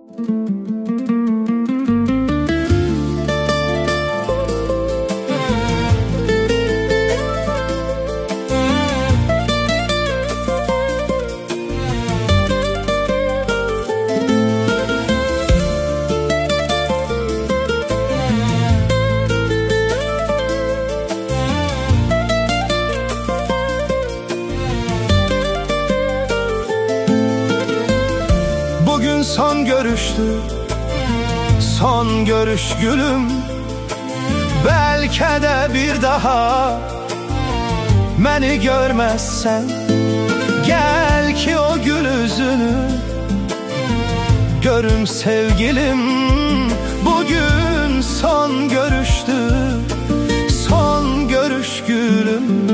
Bugün son görüştü, son görüş gülüm. Belki de bir daha beni görmezsen, gel ki o gül yüzünü görüm sevgilim. Bugün son görüştü, son görüş gülüm.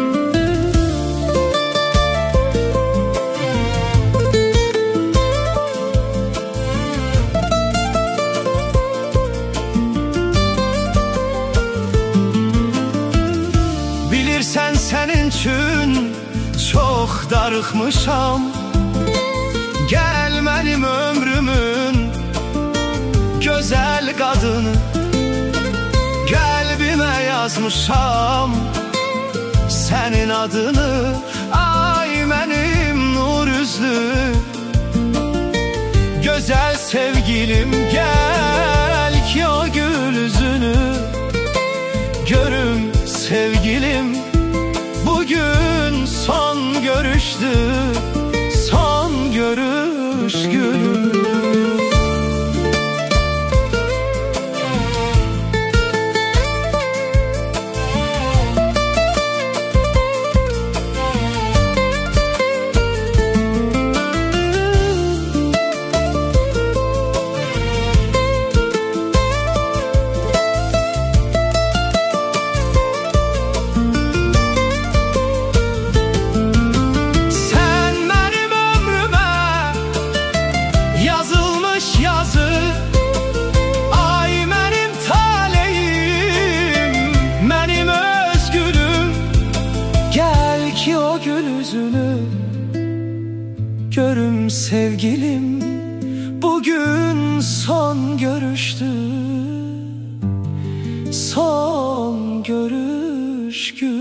Bilirsen senin için çok darıkmışam. Gel benim ömrümün güzel kadını, kalbime yazmışam senin adını. Ay benim nur yüzlü güzel sevgilim, gel ki o gül yüzünü görüm sevgilim. Bugün son görüştü, son görüş gülüm. Ki o gül yüzünü görüm sevgilim. Bugün son görüştü, son görüş gül.